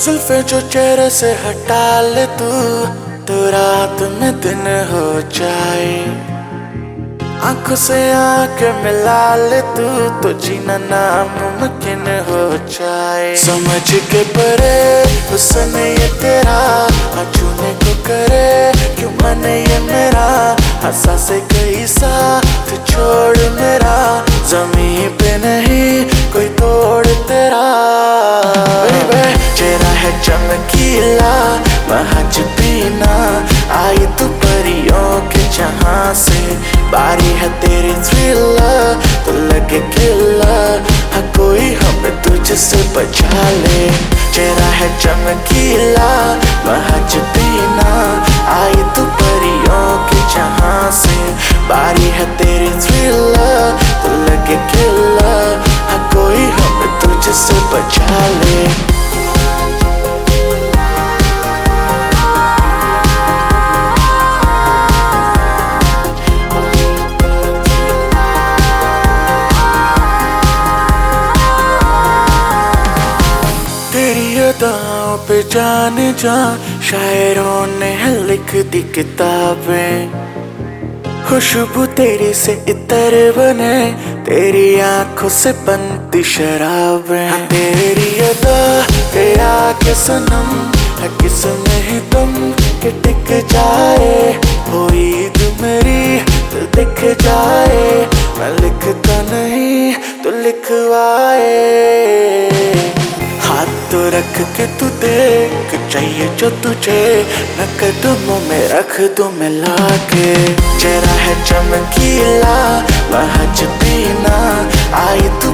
जुल्फे जो चेहरे से हटा ले तू, तो रात में दिन हो जाए। आंखों से आंखें मिला ले तू, तो जीना नामुमकिन हो जाए। समझ के परे हुस्न ये तेरा, छूने को करे क्यों मन ये मेरा। हंसा से कहीं साथ छोड़ मेरा, जमीन पे नहीं कोई तोड़ तेरा। चेहरा है चमकीला महज पीना, आई तू परियों के जहां से। बारी है तेरी थ्रिलर तो लगे किलर, हाँ कोई हमें तुझसे बचा ले। चेहरा है चमकीला महज पीना, आई तू परियों के जहां से। बारी है तेरी थ्रिलर तो लगे किलर, हाँ कोई हमें तुझसे बचा ले। तेरी अदाओं पे जान जा, शायरों ने लिख दी किताबें। खुशबू तेरी से इतर बने, तेरी आंखों से बनती शराबें। हाँ तेरी अदा के आगे सनम है किसमें ही तुम के टिक जाए। हो ईद मेरी तो दिख जाए, मैं लिखता नहीं तो लिखवाए। हाथ तो रख के तू देख, चाहिए जो तुझे मैं कदमों में रख दूं मिला के। चेहरा है चमकीला महज पीना, आई